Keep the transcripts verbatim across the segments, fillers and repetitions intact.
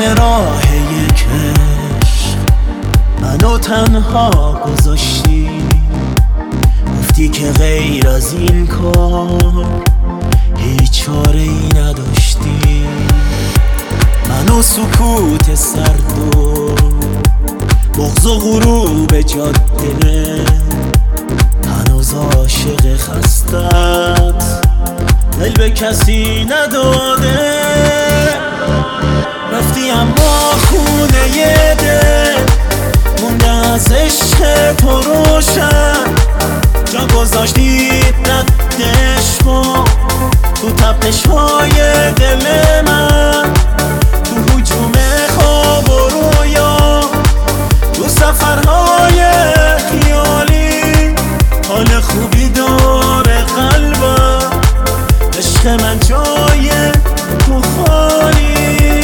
راه یک عشق منو تنها گذاشتی، گفتی که غیر از این کار هیچ چاره ای نداشتی. منو سکوت سرد و بغض و غروب جاده هنوز عاشق خستت دل به کسی نداده. رفتی اما خونه دل مونده از عشق تو روشن، جا گذاشتی ردش کن تو تپش های دل من، تو هجوم خواب و رویا، تو سفرهای خیالی. حال خوبی داره قلبم، عشق من جای تو خالی.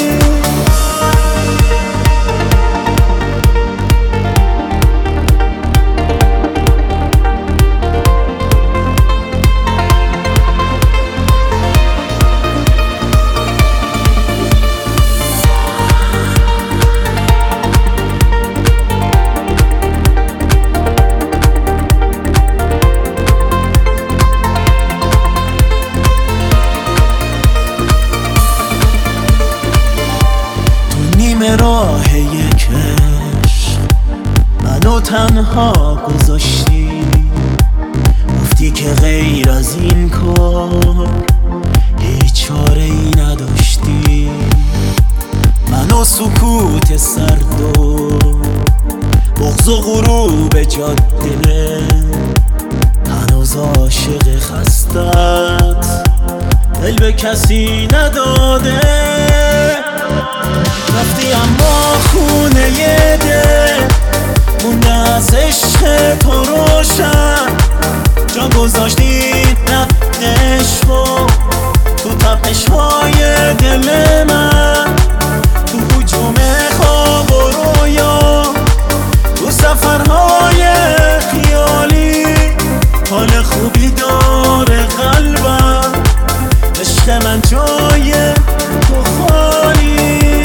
راه یک عشق منو تنها گذاشتی، گفتی که غیر از این کار هیچ چاره ای نداشتی. منو سکوت سرد و بغض و غروب جاده هنوز عاشق خستت دل به کسی نداده. رفتی اما خونه دل مونده از عشق تو روشن، جا گذاشتی ردش کن تو تپش های دل من، تو هجوم خواب و رویا، تو سفرهای خیالی. حال خوبی داره قلبم، عشق من جای تو خالی.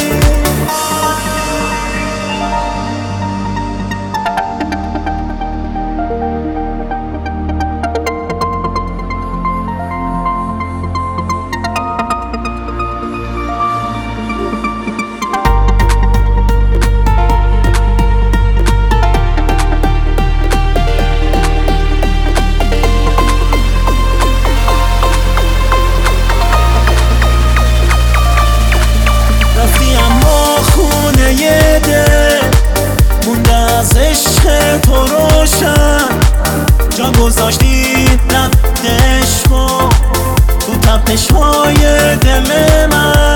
تو روشن، جا گذاشتی ردش کن تو تپش های دل من.